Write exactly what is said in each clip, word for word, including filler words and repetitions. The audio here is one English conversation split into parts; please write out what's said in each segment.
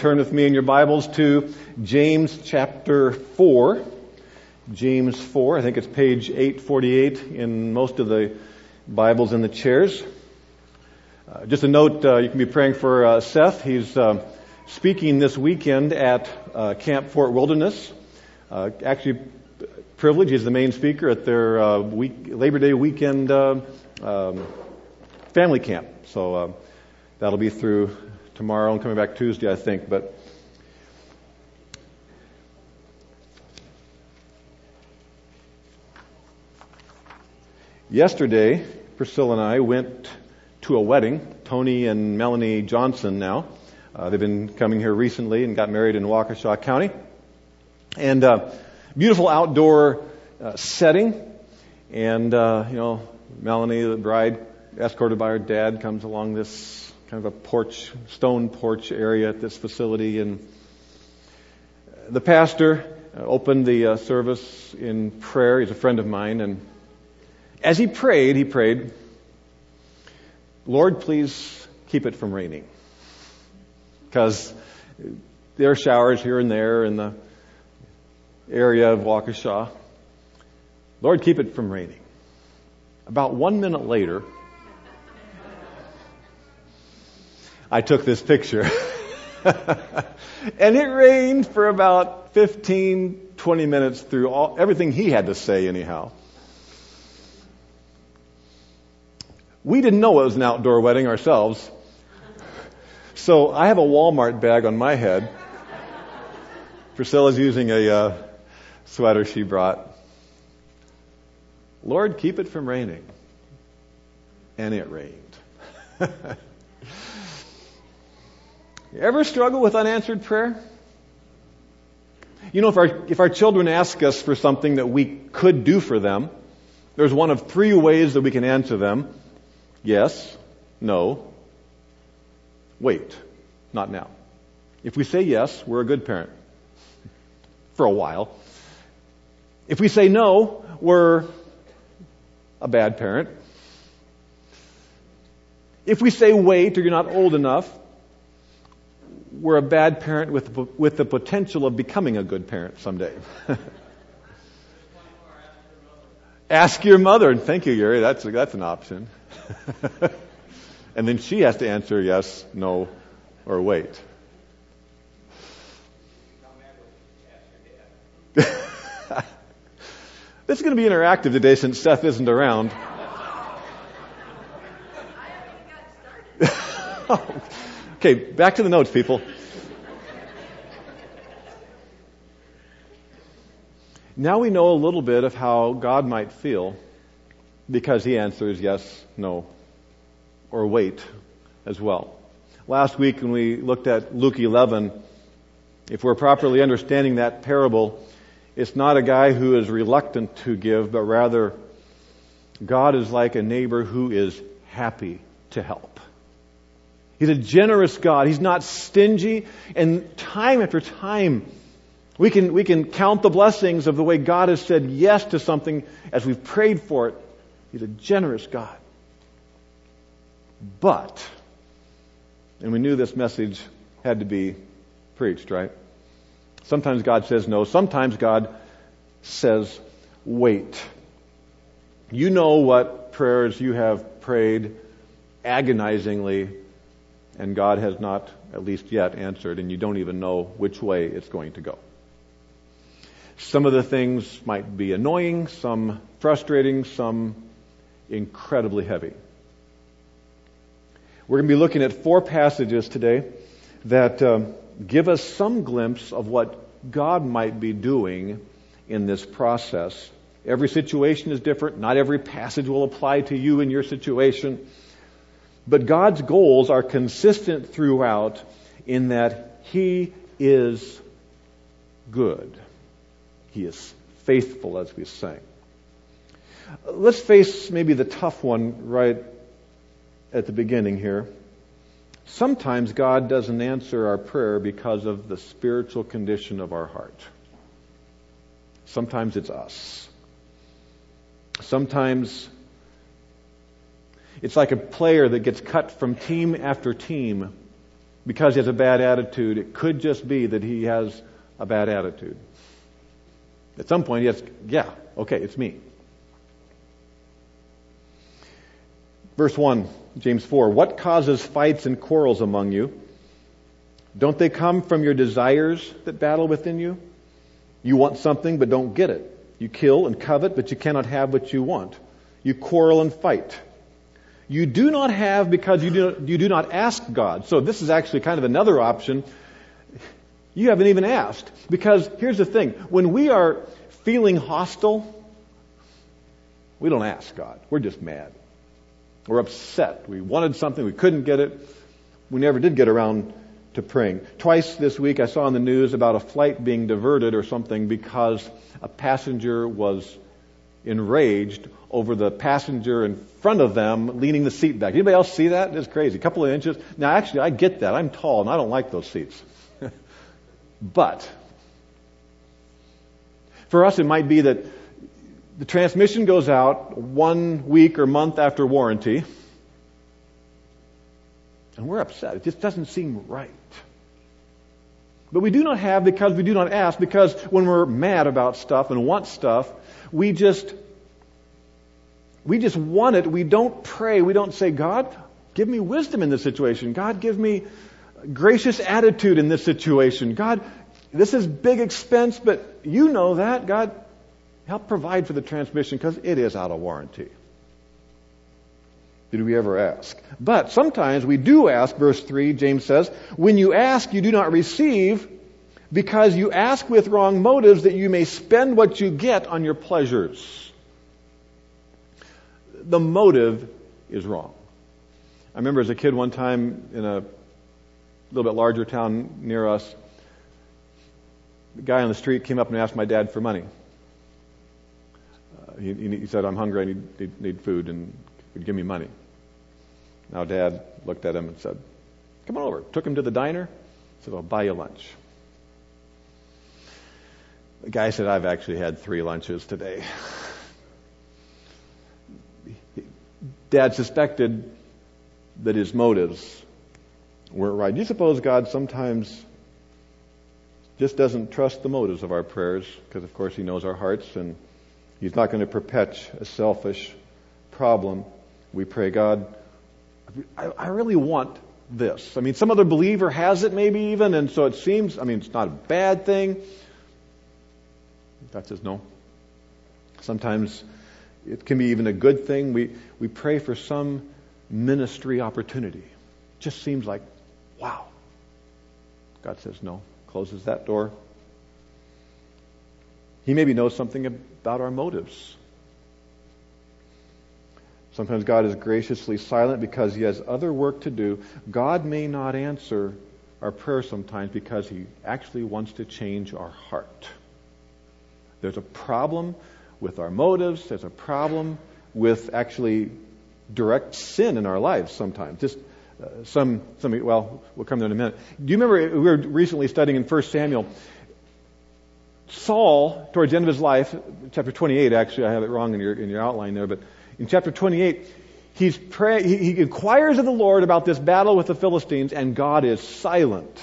turn with me in your Bibles to James chapter four. James four, I think it's page eight forty-eight in most of the Bibles in the chairs. Uh, just a note, uh, you can be praying for uh, Seth. He's uh, speaking this weekend at uh, Camp Fort Wilderness. Uh, actually, privilege. He's the main speaker at their uh, week, Labor Day weekend uh, um, family camp. So uh, that'll be through tomorrow and coming back Tuesday, I think. But yesterday, Priscilla and I went to a wedding. Tony and Melanie Johnson now. Uh, they've been coming here recently and got married in Waukesha County. And uh, beautiful outdoor uh, setting. And, uh, you know, Melanie, the bride, escorted by her dad, comes along this kind of a porch, stone porch area at this facility. And the pastor opened the uh, service in prayer. He's a friend of mine. And as he prayed, he prayed, Lord, please keep it from raining. Because there are showers here and there in the area of Waukesha. Lord, keep it from raining. About one minute later, I took this picture. And it rained for about fifteen, twenty minutes through all, everything he had to say anyhow. We didn't know it was an outdoor wedding ourselves. So I have a Walmart bag on my head. Priscilla's using a uh, sweater she brought. Lord, keep it from raining. And it rained. You ever struggle with unanswered prayer? You know, if our if our children ask us for something that we could do for them, there's one of three ways that we can answer them. Yes, no, wait, not now. If we say yes, we're a good parent. For a while. If we say no, we're a bad parent. If we say wait or you're not old enough, we're a bad parent with with the potential of becoming a good parent someday. Ask your mother. And thank you, Yuri. That's that's an option. And then she has to answer yes, no, or wait. This is going to be interactive today since Seth isn't around. Okay, back to the notes, people. Now we know a little bit of how God might feel because he answers yes, no, or wait as well. Last week when we looked at Luke eleven, if we're properly understanding that parable, it's not a guy who is reluctant to give, but rather God is like a neighbor who is happy to help. He's a generous God. He's not stingy. And time after time, we can we can count the blessings of the way God has said yes to something as we've prayed for it. He's a generous God. But, and we knew this message had to be preached, right? Sometimes God says no. Sometimes God says wait. You know what prayers you have prayed agonizingly, and God has not, at least yet, answered, and you don't even know which way it's going to go. Some of the things might be annoying, some frustrating, some incredibly heavy. We're going to be looking at four passages today that um, give us some glimpse of what God might be doing in this process. Every situation is different. Not every passage will apply to you in your situation. But God's goals are consistent throughout in that He is good. He is faithful, as we sang. Let's face maybe the tough one right at the beginning here. Sometimes God doesn't answer our prayer because of the spiritual condition of our heart. Sometimes it's us. Sometimes it's like a player that gets cut from team after team because he has a bad attitude, it could just be that he has a bad attitude. At some point he has, yeah, okay, it's me. Verse one, James four, what causes fights and quarrels among you? Don't they come from your desires that battle within you? You want something but don't get it. You kill and covet, but you cannot have what you want. You quarrel and fight. You do not have because you do, you do not ask God. So this is actually kind of another option. You haven't even asked. Because here's the thing. When we are feeling hostile, we don't ask God. We're just mad. We're upset. We wanted something. We couldn't get it. We never did get around to praying. Twice this week I saw in the news about a flight being diverted or something because a passenger was enraged over the passenger in front of them leaning the seat back. Anybody else see that? It's crazy. A couple of inches. Now actually I get that. I'm tall and I don't like those seats. But for us it might be that the transmission goes out one week or month after warranty and we're upset. It just doesn't seem right. But we do not have because we do not ask, because when we're mad about stuff and want stuff, we just we just want it. We don't pray. We don't say, God, give me wisdom in this situation. God, give me gracious attitude in this situation. God, this is big expense, but you know that. God, help provide for the transmission because it is out of warranty. Did we ever ask? But sometimes we do ask, verse three, James says, when you ask, you do not receive because you ask with wrong motives that you may spend what you get on your pleasures. The motive is wrong. I remember as a kid one time in a little bit larger town near us, the guy on the street came up and asked my dad for money. Uh, he, he said, I'm hungry, I need, need, need food, and he'd give me money. Now Dad looked at him and said, come on over. Took him to the diner, said, I'll buy you lunch. The guy said, I've actually had three lunches today. Dad suspected that his motives weren't right. Do you suppose God sometimes just doesn't trust the motives of our prayers? Because, of course, He knows our hearts, and He's not going to perpetuate a selfish problem. We pray, God, I, I really want this. I mean, some other believer has it maybe even, and so it seems, I mean, it's not a bad thing. God says no. Sometimes it can be even a good thing. We we pray for some ministry opportunity. It just seems like, wow. God says no. Closes that door. He maybe knows something about our motives. Sometimes God is graciously silent because He has other work to do. God may not answer our prayer sometimes because He actually wants to change our heart. There's a problem with our motives. There's a problem with actually direct sin in our lives sometimes. Just uh, some, some, well, we'll come there in a minute. Do you remember we were recently studying in First Samuel? Saul, towards the end of his life, chapter twenty-eight, actually, I have it wrong in your in your outline there, but in chapter twenty-eight, he's pray, he, he inquires of the Lord about this battle with the Philistines, and God is silent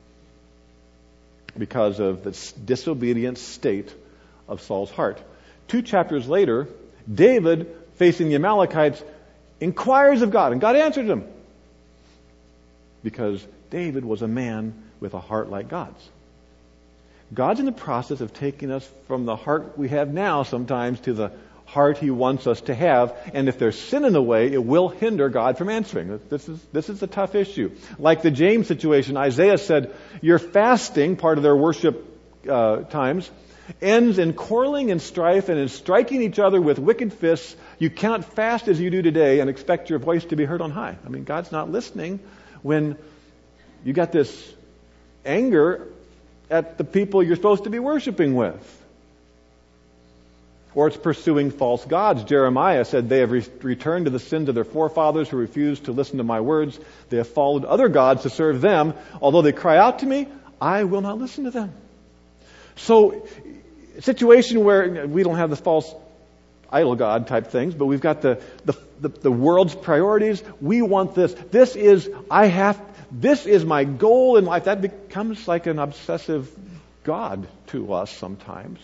because of the disobedient state of Saul's heart. Two chapters later, David, facing the Amalekites, inquires of God, and God answers him. Because David was a man with a heart like God's. God's in the process of taking us from the heart we have now sometimes to the heart He wants us to have. And if there's sin in the way, it will hinder God from answering. This is, this is a tough issue. Like the James situation, Isaiah said, your fasting, part of their worship uh, times, ends in quarreling and strife and in striking each other with wicked fists. You cannot fast as you do today and expect your voice to be heard on high. I mean, God's not listening when you got this anger at the people you're supposed to be worshiping with. Or it's pursuing false gods. Jeremiah said, they have re- returned to the sins of their forefathers who refused to listen to my words. They have followed other gods to serve them. Although they cry out to me, I will not listen to them. So, a situation where we don't have the false idol god type things, but we've got the, the the, the world's priorities. We want this. This is, I have, this is my goal in life. That becomes like an obsessive God to us sometimes.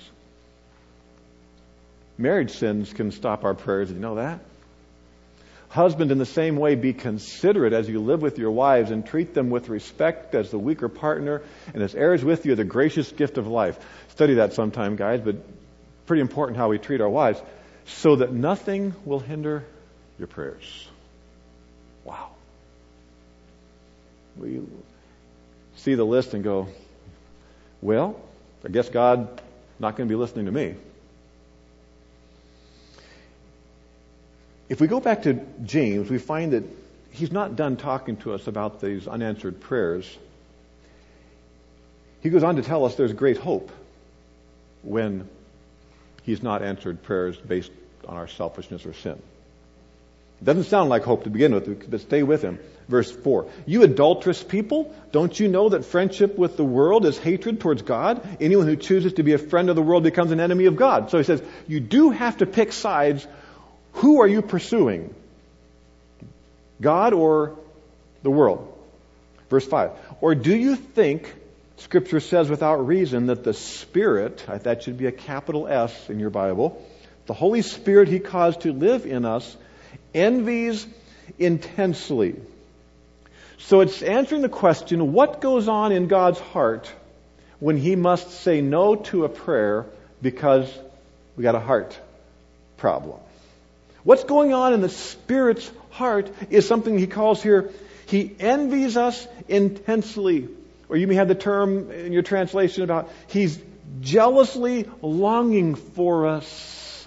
Marriage sins can stop our prayers. Did you know that? Husband, in the same way, be considerate as you live with your wives and treat them with respect as the weaker partner and as heirs with you the gracious gift of life. Study that sometime, guys, but pretty important how we treat our wives, so that nothing will hinder your prayers. Wow. We see the list and go, well, I guess God's not going to be listening to me. If we go back to James, we find that he's not done talking to us about these unanswered prayers. He goes on to tell us there's great hope when he's not answered prayers based on our selfishness or sin. It doesn't sound like hope to begin with, but stay with him. Verse four. You adulterous people, don't you know that friendship with the world is hatred towards God? Anyone who chooses to be a friend of the world becomes an enemy of God. So he says, you do have to pick sides. Who are you pursuing? God or the world? Verse five. Or do you think, Scripture says without reason, that the Spirit, that should be a capital S in your Bible, the Holy Spirit He caused to live in us, envies intensely. So it's answering the question, what goes on in God's heart when He must say no to a prayer because we got a heart problem? What's going on in the Spirit's heart is something He calls here, He envies us intensely. Or you may have the term in your translation about He's jealously longing for us.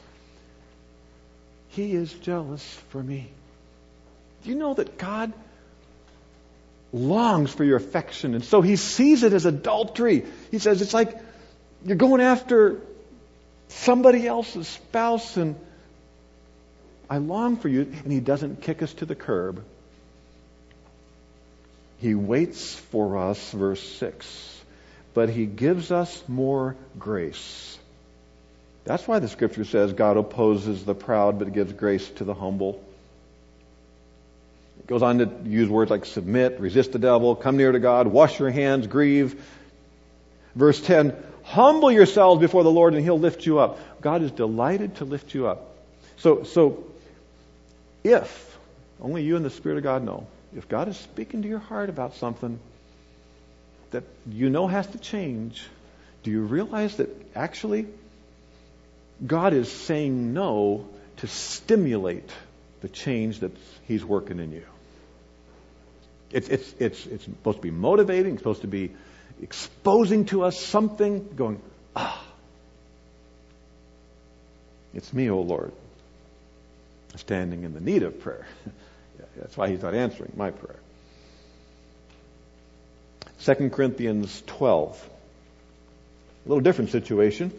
He is jealous for me. Do you know that God longs for your affection? And so He sees it as adultery. He says it's like you're going after somebody else's spouse, and I long for you. And He doesn't kick us to the curb. He waits for us, verse six, but He gives us more grace. That's why the Scripture says God opposes the proud but gives grace to the humble. It goes on to use words like submit, resist the devil, come near to God, wash your hands, grieve. Verse ten, humble yourselves before the Lord and He'll lift you up. God is delighted to lift you up. So, so if, only you and the Spirit of God know, if God is speaking to your heart about something that you know has to change, do you realize that actually God is saying no to stimulate the change that He's working in you? It's, it's, it's, it's supposed to be motivating. It's supposed to be exposing to us something, going, ah, it's me, O Lord, standing in the need of prayer. That's why He's not answering my prayer. Second Corinthians twelve. A little different situation.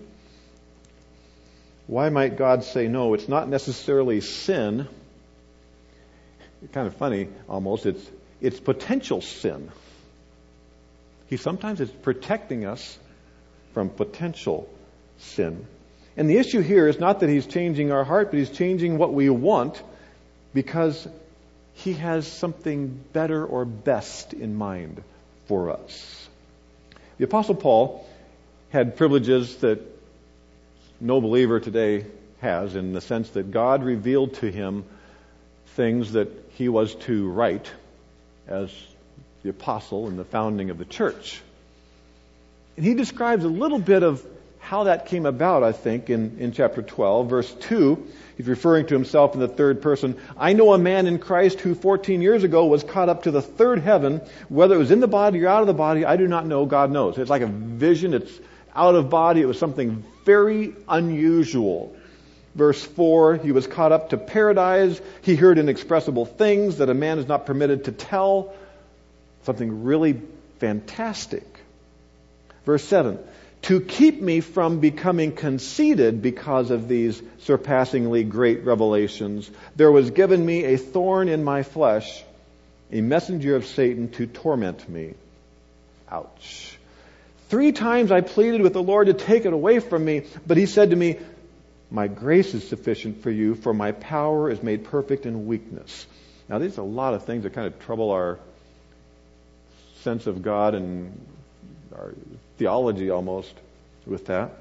Why might God say no? It's not necessarily sin. It's kind of funny, almost. It's it's potential sin. He sometimes is protecting us from potential sin. And the issue here is not that He's changing our heart, but He's changing what we want, because He has something better or best in mind for us. The Apostle Paul had privileges that no believer today has, in the sense that God revealed to him things that he was to write as the apostle in the founding of the church. And he describes a little bit of how that came about, I think, in, in chapter twelve, verse two. He's referring to himself in the third person. I know a man in Christ who fourteen years ago was caught up to the third heaven. Whether it was in the body or out of the body, I do not know. God knows. It's like a vision. It's out of body. It was something very unusual. Verse four, he was caught up to paradise. He heard inexpressible things that a man is not permitted to tell. Something really fantastic. Verse seven, to keep me from becoming conceited because of these surpassingly great revelations, there was given me a thorn in my flesh, a messenger of Satan to torment me. Ouch. Three times I pleaded with the Lord to take it away from me, but He said to me, My grace is sufficient for you, for my power is made perfect in weakness. Now, there's a lot of things that kind of trouble our sense of God and our theology almost with that.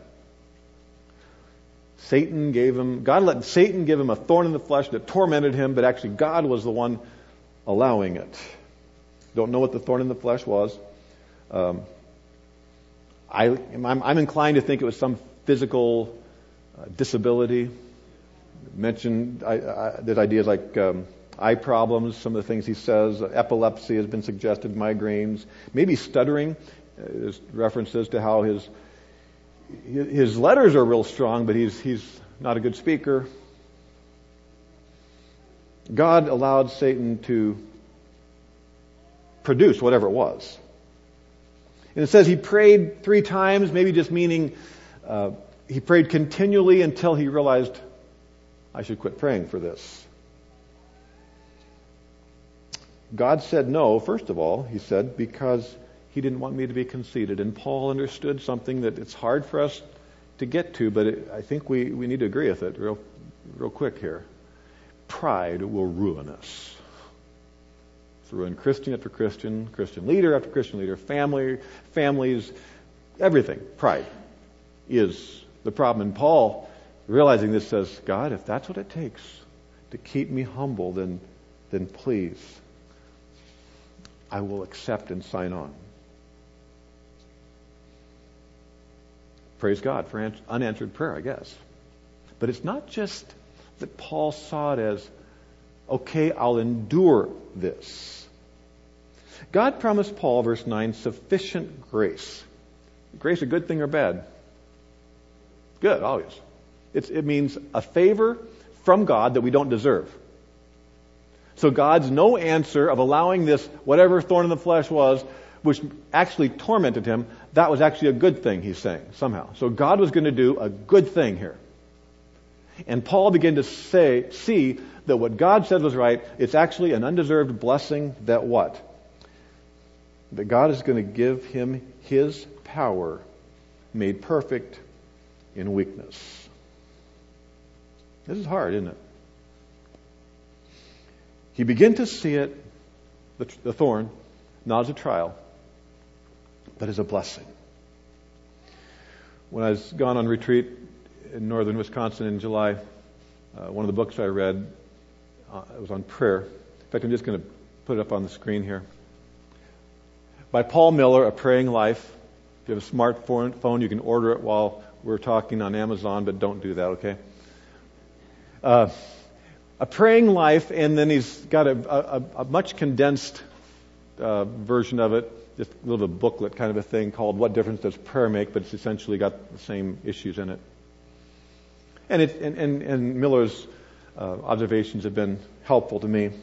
Satan gave him, God let Satan give him a thorn in the flesh that tormented him, but actually God was the one allowing it. Don't know what the thorn in the flesh was. Um, I, I'm, I'm inclined to think it was some physical uh, disability. Mentioned I, I, there's ideas like um, eye problems, some of the things he says. Epilepsy has been suggested, migraines, maybe stuttering. Uh, there's references to how his his letters are real strong, but he's he's not a good speaker. God allowed Satan to produce whatever it was. And it says he prayed three times, maybe just meaning uh, he prayed continually until he realized, I should quit praying for this. God said no, first of all, he said, because he didn't want me to be conceited. And Paul understood something that it's hard for us to get to, but it, I think we, we need to agree with it real, real quick here. Pride will ruin us. It's ruin Christian after Christian, Christian leader after Christian leader, family, families, everything. Pride is the problem. And Paul, realizing this, says, God, if that's what it takes to keep me humble, then, then please, I will accept and sign on. Praise God for unanswered prayer, I guess. But it's not just that Paul saw it as, okay, I'll endure this. God promised Paul, verse nine, sufficient grace. Grace a good thing or bad? Good, always. It's, it means a favor from God that we don't deserve. So God's no answer of allowing this, whatever thorn in the flesh was, which actually tormented him, that was actually a good thing, he's saying, somehow. So God was going to do a good thing here. And Paul began to say, see that what God said was right. It's actually an undeserved blessing that what? That God is going to give him his power made perfect in weakness. This is hard, isn't it? He began to see it, the, the thorn, not as a trial, but as a blessing. When I was gone on retreat in northern Wisconsin in July, uh, one of the books I read uh, it was on prayer. In fact, I'm just going to put it up on the screen here. By Paul Miller, A Praying Life. If you have a smartphone, you can order it while we're talking on Amazon, but don't do that, okay? Uh, A Praying Life, and then he's got a, a, a much condensed uh, version of it, just a little booklet kind of a thing called What Difference Does Prayer Make? But it's essentially got the same issues in it. And, it, and, and, and Miller's uh, observations have been helpful to me.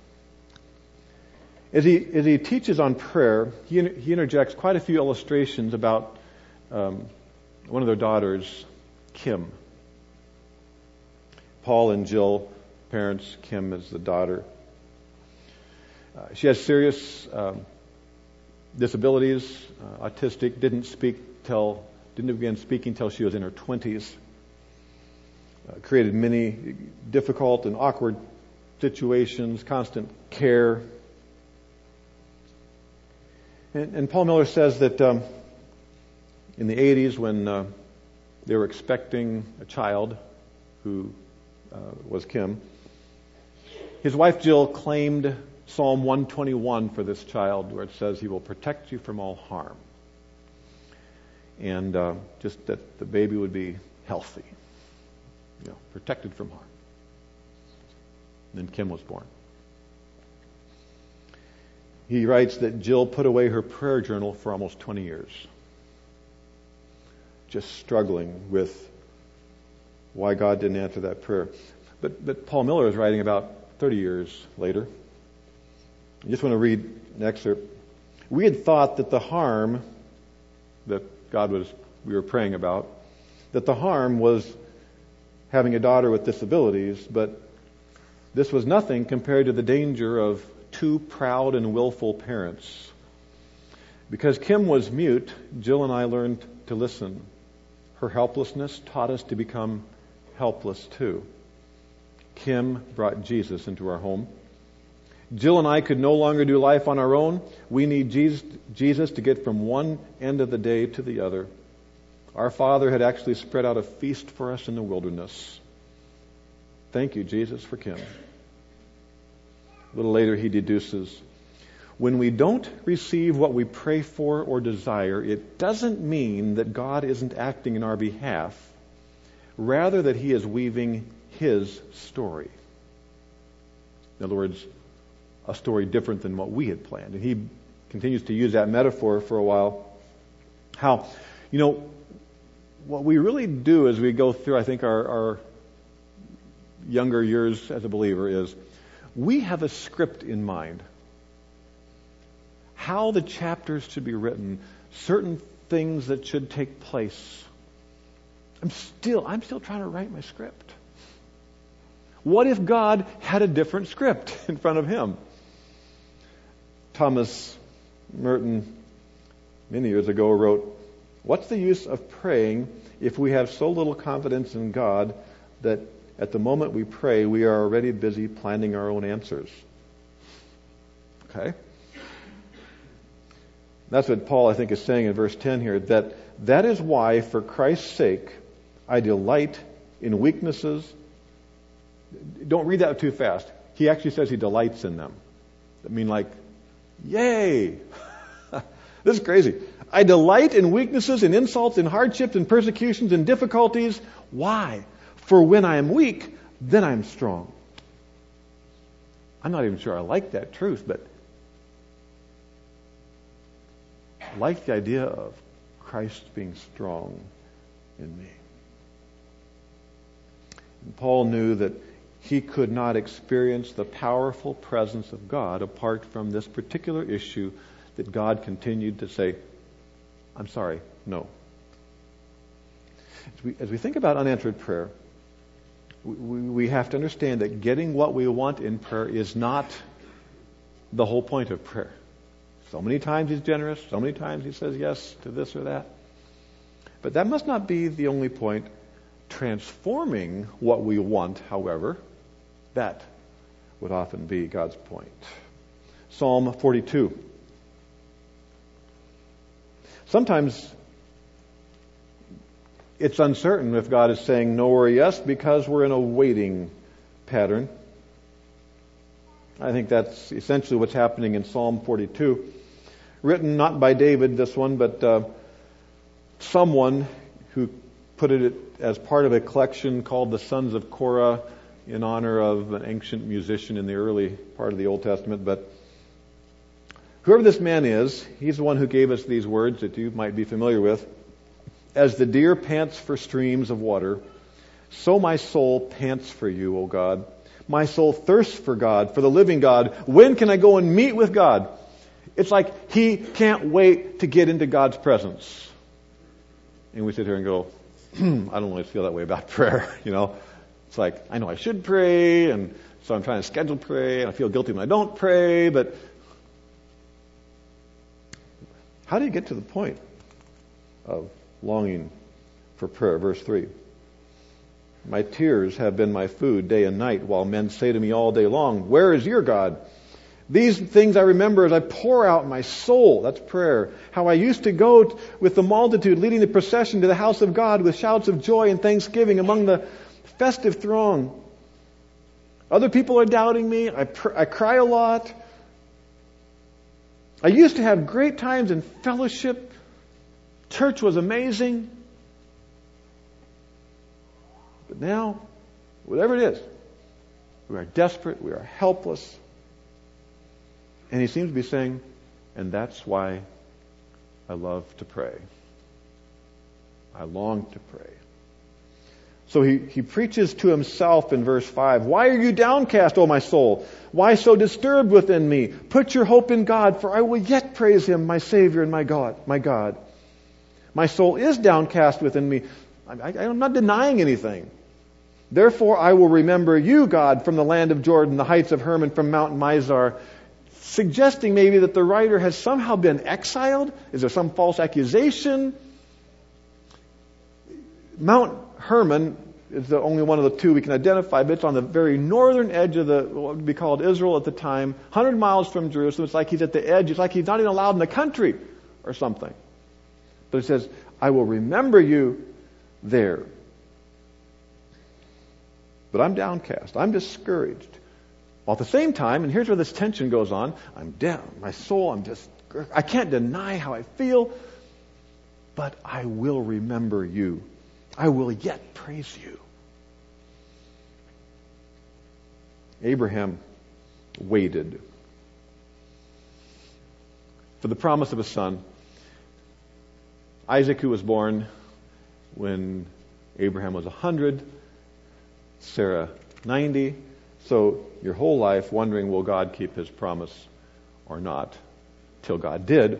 As he, as he teaches on prayer, he, he interjects quite a few illustrations about um, one of their daughters, Kim. Paul and Jill, parents, Kim is the daughter. Uh, she has serious um, disabilities, uh, autistic, didn't speak till, didn't begin speaking till she was in her twenties. Uh, created many difficult and awkward situations, constant care. And, and Paul Miller says that um, in the eighties, when uh, they were expecting a child who uh, was Kim, his wife Jill claimed Psalm one twenty-one for this child, where it says, he will protect you from all harm. And uh, just that the baby would be healthy, you know, protected from harm. And then Kim was born. He writes that Jill put away her prayer journal for almost twenty years, just struggling with why God didn't answer that prayer. But, but Paul Miller is writing about thirty years later. I just want to read an excerpt. We had thought that the harm that God was, we were praying about, that the harm was having a daughter with disabilities, but this was nothing compared to the danger of two proud and willful parents. Because Kim was mute, Jill and I learned to listen. Her helplessness taught us to become helpless too. Kim brought Jesus into our home. Jill and I could no longer do life on our own. We need Jesus, Jesus to get from one end of the day to the other. Our Father had actually spread out a feast for us in the wilderness. Thank you, Jesus, for Kim. A little later he deduces, when we don't receive what we pray for or desire, it doesn't mean that God isn't acting in our behalf, rather that he is weaving his story. In other words, a story different than what we had planned. And he continues to use that metaphor for a while. How, you know, what we really do as we go through, I think, our, our younger years as a believer is we have a script in mind. How the chapters should be written, certain things that should take place. I'm still, I'm still trying to write my script. What if God had a different script in front of him? Thomas Merton, many years ago, wrote, "What's the use of praying if we have so little confidence in God that at the moment we pray, we are already busy planning our own answers?" Okay? That's what Paul, I think, is saying in verse ten here, that that is why, for Christ's sake, I delight in weaknesses. Don't read that too fast. He actually says he delights in them. I mean, like, yay! This is crazy. I delight in weaknesses, in insults, in hardships, in persecutions, in difficulties. Why? For when I am weak, then I am strong. I'm not even sure I like that truth, but I like the idea of Christ being strong in me. And Paul knew that he could not experience the powerful presence of God apart from this particular issue that God continued to say, I'm sorry, no. As we, as we think about unanswered prayer, we, we have to understand that getting what we want in prayer is not the whole point of prayer. So many times he's generous, so many times he says yes to this or that. But that must not be the only point. Transforming what we want, however, that would often be God's point. Psalm forty-two. Sometimes it's uncertain if God is saying no or yes because we're in a waiting pattern. I think that's essentially what's happening in Psalm forty-two. Written not by David, this one, but uh, someone who put it as part of a collection called the Sons of Korah in honor of an ancient musician in the early part of the Old Testament. But whoever this man is, he's the one who gave us these words that you might be familiar with. As the deer pants for streams of water, so my soul pants for you, O God. My soul thirsts for God, for the living God. When can I go and meet with God? It's like he can't wait to get into God's presence. And we sit here and go, I don't always feel that way about prayer, you know. It's like, I know I should pray, and so I'm trying to schedule pray, and I feel guilty when I don't pray, but how do you get to the point of longing for prayer? Verse three. My tears have been my food day and night, while men say to me all day long, where is your God? These things I remember as I pour out my soul. That's prayer. How I used to go t- with the multitude, leading the procession to the house of God with shouts of joy and thanksgiving among the festive throng. Other people are doubting me. I, pr- I cry a lot. I used to have great times in fellowship. Church was amazing. But now, whatever it is, we are desperate, we are helpless. And he seems to be saying, and that's why I love to pray. I long to pray. So he, he preaches to himself in verse five. Why are you downcast, O my soul? Why so disturbed within me? Put your hope in God, for I will yet praise him, my Savior and my God. My God. My soul is downcast within me. I, I, I'm not denying anything. Therefore I will remember you, God, from the land of Jordan, the heights of Hermon, from Mount Mizar. Suggesting maybe that the writer has somehow been exiled. Is there some false accusation? Mount Hermon is the only one of the two we can identify, but it's on the very northern edge of the, what would be called Israel at the time, one hundred miles from Jerusalem. It's like he's at the edge. It's like he's not even allowed in the country or something. But it says, I will remember you there. But I'm downcast. I'm discouraged. While at the same time, and here's where this tension goes on, I'm down. My soul, I'm just, I can't deny how I feel, but I will remember you. I will yet praise you. Abraham waited for the promise of a son. Isaac, who was born when Abraham was one hundred, Sarah ninety. So your whole life wondering, will God keep his promise or not? Till God did.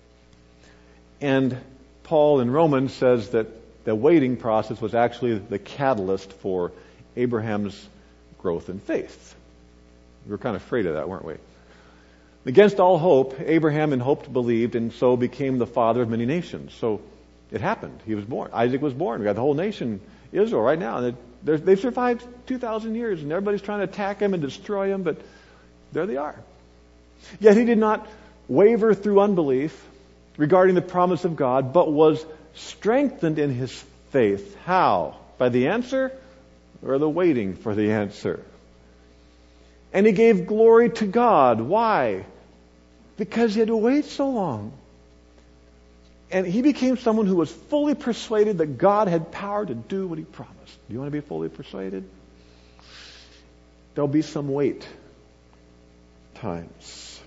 And Paul in Romans says that the waiting process was actually the catalyst for Abraham's growth in faith. We were kind of afraid of that, weren't we? Against all hope, Abraham in hope believed, and so became the father of many nations. So it happened. He was born. Isaac was born. We got the whole nation, Israel, right now. And they've survived two thousand years, and everybody's trying to attack him and destroy him, but there they are. Yet he did not waver through unbelief regarding the promise of God, but was strengthened in his faith. How? By the answer or the waiting for the answer? And he gave glory to God. Why? Because he had to wait so long. And he became someone who was fully persuaded that God had power to do what he promised. Do you want to be fully persuaded? There'll be some wait times.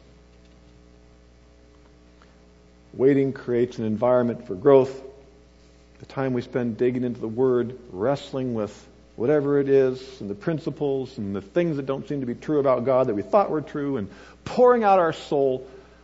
Waiting creates an environment for growth. The time we spend digging into the Word, wrestling with whatever it is, and the principles, and the things that don't seem to be true about God that we thought were true, and pouring out our soul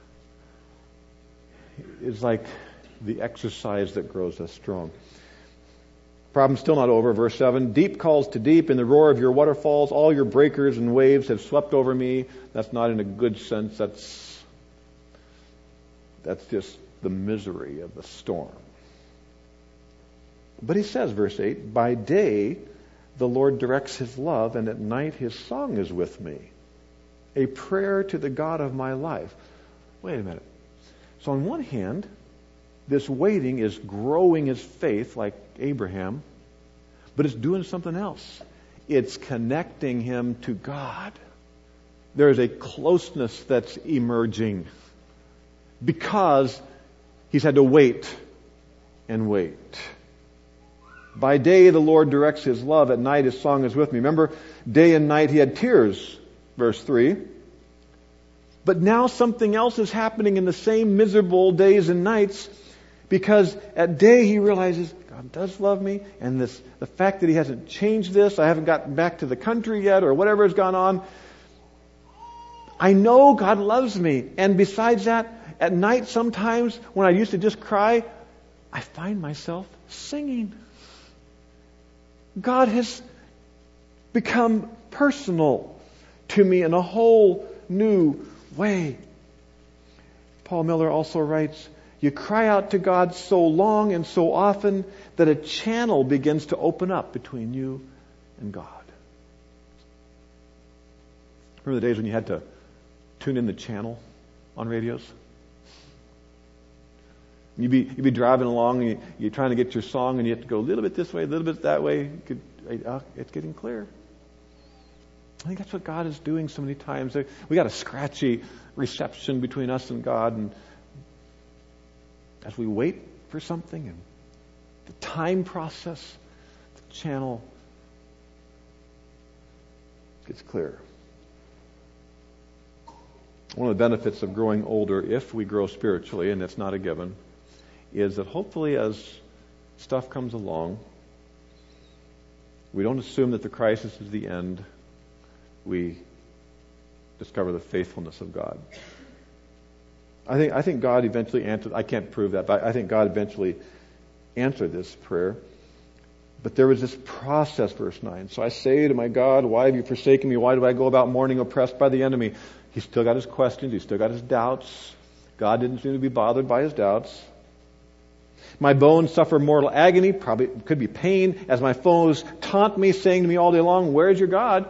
is like the exercise that grows us strong. Problem's still not over. Verse seven, deep calls to deep in the roar of your waterfalls. All your breakers and waves have swept over me. That's not in a good sense. That's, that's just the misery of the storm. But he says, verse eight, by day the Lord directs his love, and at night his song is with me. A prayer to the God of my life. Wait a minute. So on one hand, this waiting is growing his faith like Abraham, but it's doing something else. It's connecting him to God. There is a closeness that's emerging because he's had to wait and wait. By day the Lord directs his love, at night his song is with me. Remember, day and night he had tears, verse three. But now something else is happening in the same miserable days and nights, because at day he realizes God does love me, and this the fact that he hasn't changed this, I haven't gotten back to the country yet, or whatever has gone on. I know God loves me. And besides that, at night sometimes when I used to just cry, I find myself singing. God has become personal to me in a whole new way. Paul Miller also writes, you cry out to God so long and so often that a channel begins to open up between you and God. Remember the days when you had to tune in the channel on radios? You'd be, you'd be driving along and you, you're trying to get your song and you have to go a little bit this way, a little bit that way. You could, uh, it's getting clear. I think that's what God is doing so many times. We got a scratchy reception between us and God, and as we wait for something and the time process, the channel gets clear. One of the benefits of growing older, if we grow spiritually, and it's not a given, is that hopefully as stuff comes along, we don't assume that the crisis is the end. We discover the faithfulness of God. I think I think God eventually answered. I can't prove that, but I think God eventually answered this prayer. But there was this process, verse nine. So I say to my God, why have you forsaken me? Why do I go about mourning, oppressed by the enemy? He's still got his questions. He's still got his doubts. God didn't seem to be bothered by his doubts. My bones suffer mortal agony, probably could be pain, as my foes taunt me, saying to me all day long, where's your God?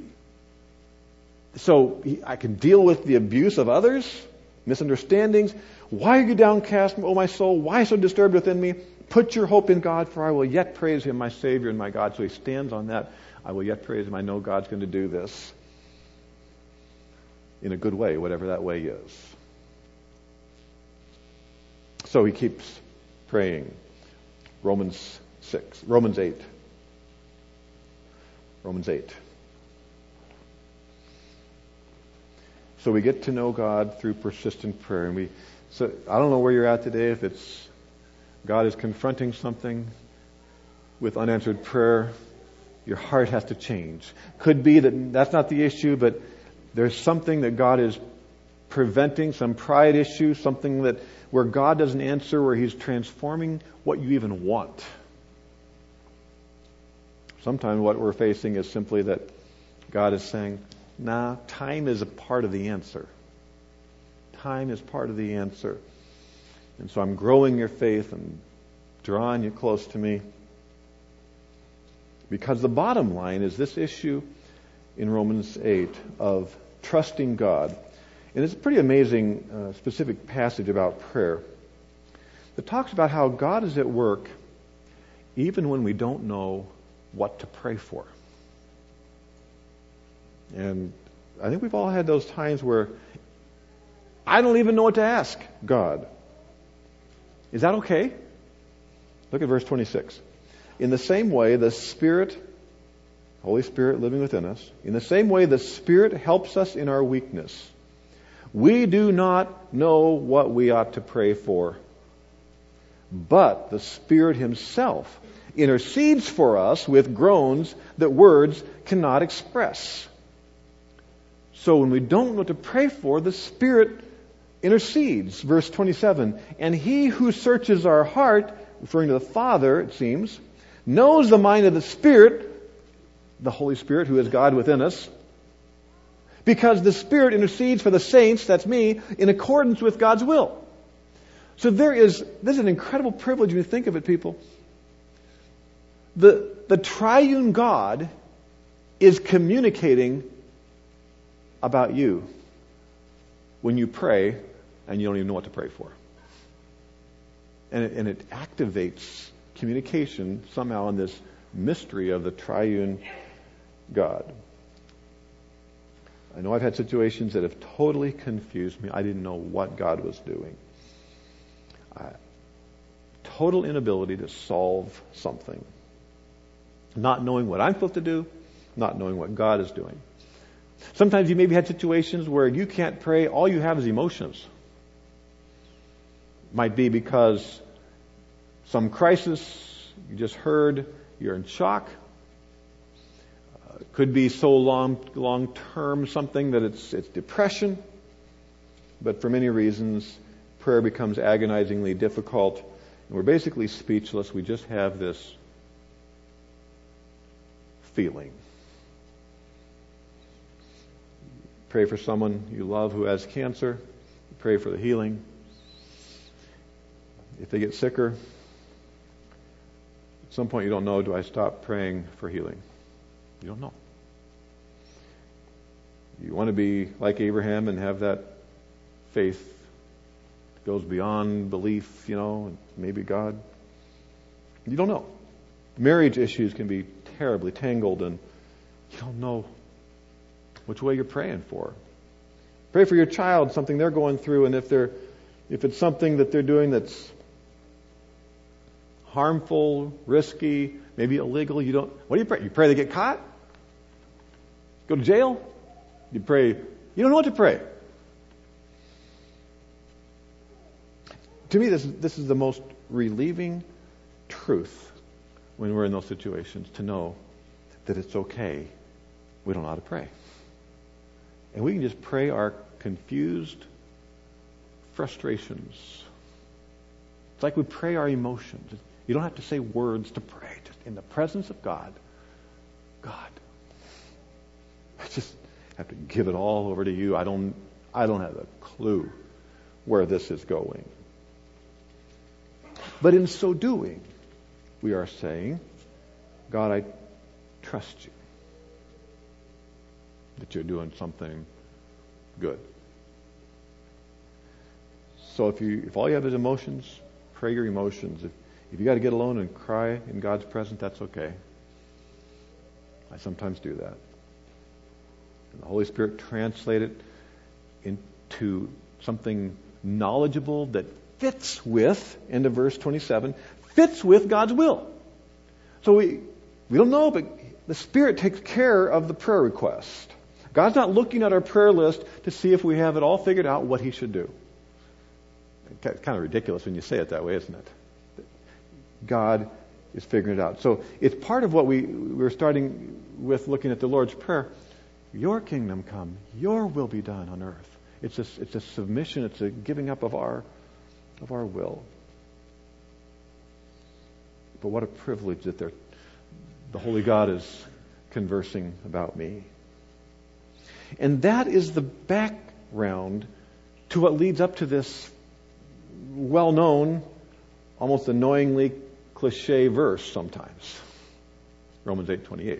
So I can deal with the abuse of others, misunderstandings. Why are you downcast, O my soul? Why so disturbed within me? Put your hope in God, for I will yet praise Him, my Savior and my God. So he stands on that. I will yet praise Him. I know God's going to do this in a good way, whatever that way is. So he keeps praying. Romans six, Romans eight. Romans eight. So we get to know God through persistent prayer. And we, so I don't know where you're at today, if it's God is confronting something with unanswered prayer, your heart has to change. Could be that that's not the issue, but there's something that God is preventing, some pride issue, something that where God doesn't answer, where He's transforming what you even want. Sometimes what we're facing is simply that God is saying, nah, time is a part of the answer. Time is part of the answer. And so I'm growing your faith and drawing you close to me. Because the bottom line is this issue in Romans eight of trusting God. And it's a pretty amazing uh, specific passage about prayer that talks about how God is at work even when we don't know what to pray for. And I think we've all had those times where I don't even know what to ask God. Is that okay? Look at verse twenty-six. In the same way, the Spirit, Holy Spirit living within us, in the same way the Spirit helps us in our weakness. We do not know what we ought to pray for, but the Spirit Himself intercedes for us with groans that words cannot express. So when we don't know what to pray for, the Spirit intercedes. Verse twenty-seven, and He who searches our heart, referring to the Father, it seems, knows the mind of the Spirit, the Holy Spirit who is God within us, because the Spirit intercedes for the saints, that's me, in accordance with God's will. So there is, this is an incredible privilege when you think of it, people. The, the triune God is communicating about you when you pray and you don't even know what to pray for. And it, and it activates communication somehow in this mystery of the triune God. I know I've had situations that have totally confused me. I didn't know what God was doing. I, total inability to solve something. Not knowing what I'm supposed to do, not knowing what God is doing. Sometimes you maybe had situations where you can't pray, all you have is emotions. Might be because some crisis you just heard, you're in shock. Uh, could be so long, long term something that it's it's depression. But for many reasons, prayer becomes agonizingly difficult, and we're basically speechless. We just have this feeling. Pray for someone you love who has cancer. Pray for the healing. If they get sicker, at some point you don't know, do I stop praying for healing? You don't know. You want to be like Abraham and have that faith that goes beyond belief, you know, and maybe God. You don't know. Marriage issues can be terribly tangled and you don't know which way you're praying for. Pray for your child, something they're going through, and if they're if it's something that they're doing that's harmful, risky, maybe illegal, you don't what do you pray? You pray they get caught? Go to jail? You pray you don't know what to pray. To me this this is the most relieving truth when we're in those situations, to know that it's okay. We don't know how to pray. And we can just pray our confused frustrations. It's like we pray our emotions. You don't have to say words to pray. Just in the presence of God. God. I just have to give it all over to you. I don't I don't have a clue where this is going. But in so doing, we are saying, God, I trust you that you're doing something good. So if you, if all you have is emotions, pray your emotions. If, if you got to get alone and cry in God's presence, that's okay. I sometimes do that. And the Holy Spirit translate it into something knowledgeable that fits with, end of verse twenty-seven, fits with God's will. So we, we don't know, but the Spirit takes care of the prayer request. God's not looking at our prayer list to see if we have it all figured out what He should do. It's kind of ridiculous when you say it that way, isn't it? God is figuring it out. So it's part of what we, we're starting with looking at the Lord's Prayer. Your kingdom come, your will be done on earth. It's a, it's a submission, it's a giving up of our, of our will. But what a privilege that the Holy God is conversing about me. And that is the background to what leads up to this well-known, almost annoyingly cliche verse sometimes. Romans eight twenty-eight.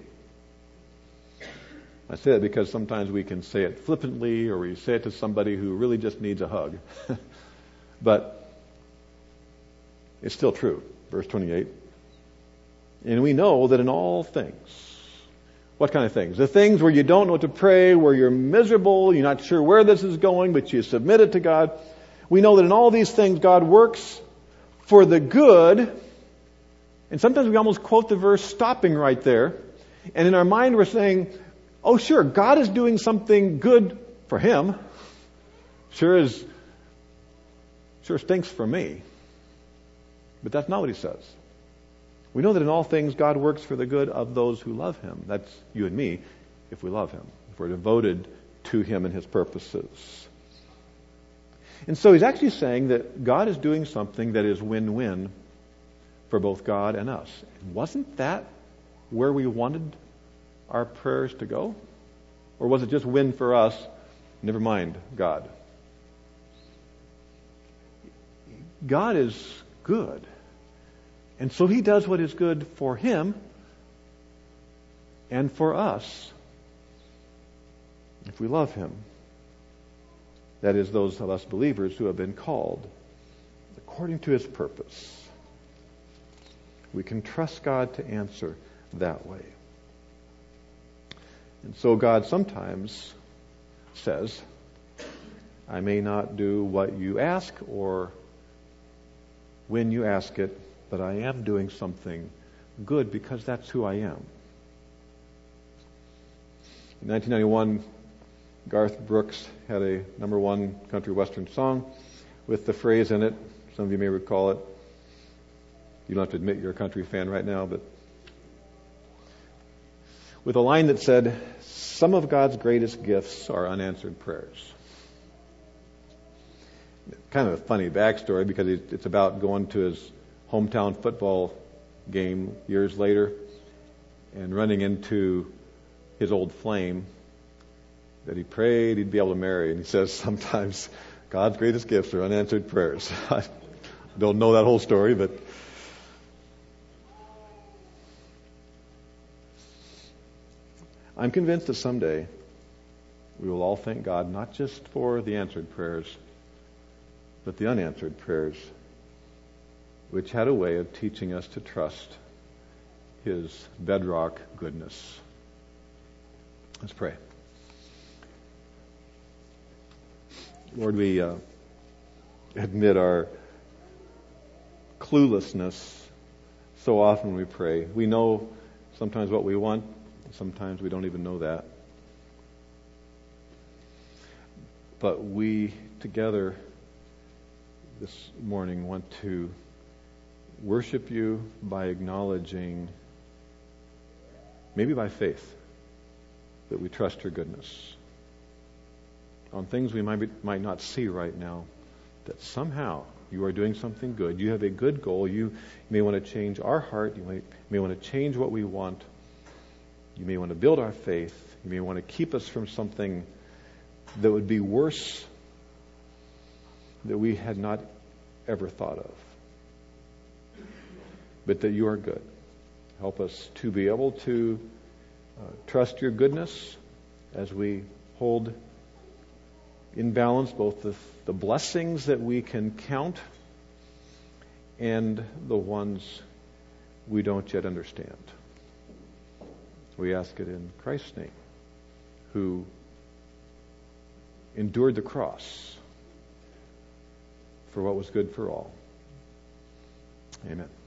I say that because sometimes we can say it flippantly or we say it to somebody who really just needs a hug. But it's still true. Verse twenty-eight. And we know that in all things, what kind of things? The things where you don't know what to pray, where you're miserable, you're not sure where this is going, but you submit it to God. We know that in all these things God works for the good. And sometimes we almost quote the verse stopping right there. And in our mind we're saying, oh sure, God is doing something good for him. Sure is, sure stinks for me. But that's not what he says. We know that in all things God works for the good of those who love him. That's you and me, if we love him, if we're devoted to him and his purposes. And so he's actually saying that God is doing something that is win-win for both God and us. And wasn't that where we wanted our prayers to go? Or was it just win for us, never mind God? God is good. And so he does what is good for him and for us if we love him. That is, those of us believers who have been called according to his purpose. We can trust God to answer that way. And so God sometimes says, I may not do what you ask or when you ask it, but I am doing something good because that's who I am. In nineteen ninety-one, Garth Brooks had a number one country western song with the phrase in it. Some of you may recall it. You don't have to admit you're a country fan right now, but with a line that said, some of God's greatest gifts are unanswered prayers. Kind of a funny backstory because it's about going to his hometown football game years later and running into his old flame that he prayed he'd be able to marry. And he says sometimes God's greatest gifts are unanswered prayers. I don't know that whole story, but I'm convinced that someday we will all thank God not just for the answered prayers, but the unanswered prayers, which had a way of teaching us to trust his bedrock goodness. Let's pray. Lord, we uh, admit our cluelessness so often when we pray. We know sometimes what we want, sometimes we don't even know that. But we together this morning want to worship you by acknowledging, maybe by faith, that we trust your goodness. On things we might, be, might not see right now, that somehow you are doing something good. You have a good goal. You may want to change our heart. You may, may want to change what we want. You may want to build our faith. You may want to keep us from something that would be worse that we had not ever thought of. but that you are good. Help us to be able to uh, trust your goodness as we hold in balance both the, the blessings that we can count and the ones we don't yet understand. We ask it in Christ's name, who endured the cross for what was good for all. Amen.